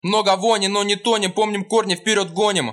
Много вони, но не тонем, помним корни, вперед гоним.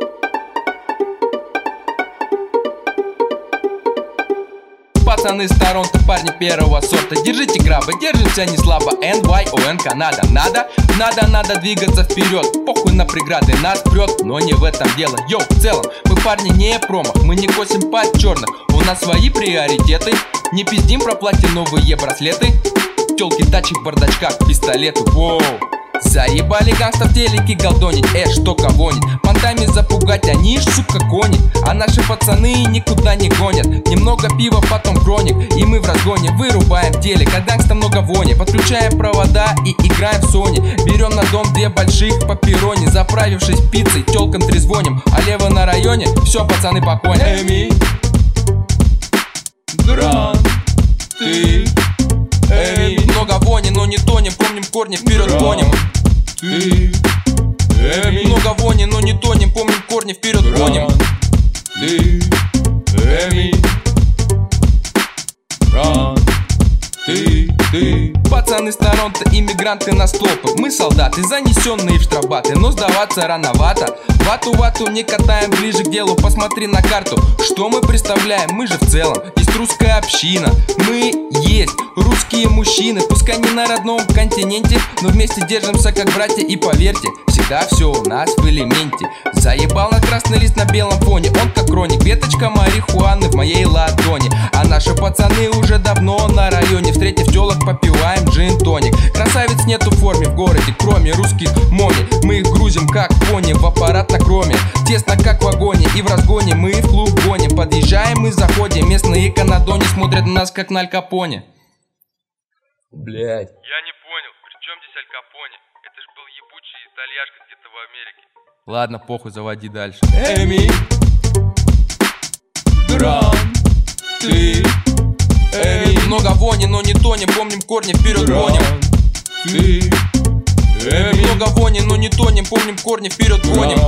Пацаны с Торонто, парни первого сорта. Держите грабы, держимся не слабо. NYON Канада. Надо двигаться вперед. Похуй на преграды, нас прет, но не в этом дело. Йоу, в целом, мы парни не промах. Мы не косим под черных, у нас свои приоритеты. Не пиздим про платиновые браслеты. Тёлки, тачи в бардачках, пистолеты. Воу. Заебали гангстов телеки голдонить, что кого-нибудь понтами запугать, они ж, сука, гонят. А наши пацаны никуда не гонят. Немного пива, потом кроник, и мы в разгоне вырубаем телек, а гангста много вони. Подключаем провода и играем в Sony. Берем на дом две больших по перроне. Заправившись пиццей, тёлкам трезвоним. А лево на районе, все, пацаны, по коне. Много вони, но не тонем, помним корни, вперед гоним. Много вони, но не тонем, помним корни, вперед гоним. Пацаны с Торонто, иммигранты на столпы. Мы солдаты, занесенные в штрафбаты, но сдаваться рановато. Вату не катаем, ближе к делу. Посмотри на карту, что мы представляем. Мы же в целом есть русская община. Мы есть русские мужчины. Пускай не на родном континенте, но вместе держимся как братья. И поверьте, всегда все у нас в элементе. Заебал на красный лист на белом фоне. Он как хроник, веточка марихуаны в моей ладони. А наши пацаны уже давно на районе. Встретив тёлок, попиваем джин-тоник. Красавиц нету в форме в городе, кроме русских мони. Мы их грузим как пони в аппарат на кроме. Тесно как в вагоне, и в разгоне мы в клуб гоним. Подъезжаем и заходим, местные канадони смотрят на нас как на Аль Капоне. Блять. Я не понял, при чем здесь Аль Капоне? Это ж был ебучий итальяшка где-то в Америке. Ладно, похуй, заводи дальше. Много вони, но не тонем, помним корни, вперед гоним. Много вони, но не тонем, помним корни, вперед гоним.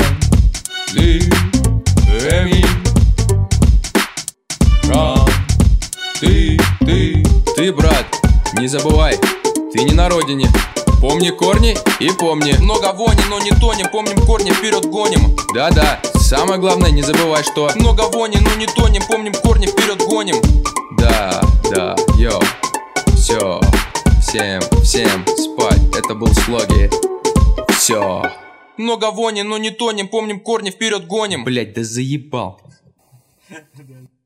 Ты, брат, не забывай, ты не на родине. Помни корни и помни. Много вони, но не тонем, помним корни, вперед гоним. Да, самое главное, не забывай, что много вони, но не тонем, помним корни, вперед гоним. Да, йоу, все, всем спать, это был Слоги. Все. Много вони, но не тонем, помним корни, вперед гоним. Блять, да заебал.